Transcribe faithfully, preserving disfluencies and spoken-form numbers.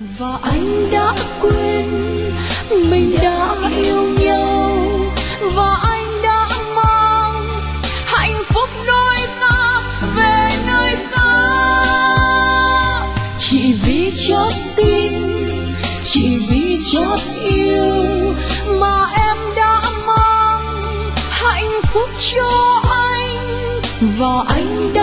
Và anh đã quên mình đã yêu nhau, và anh đã mang hạnh phúc đôi ta về nơi xa. Chỉ vì chót tin, chỉ vì chót yêu mà em đã mang hạnh phúc cho anh, và anh đã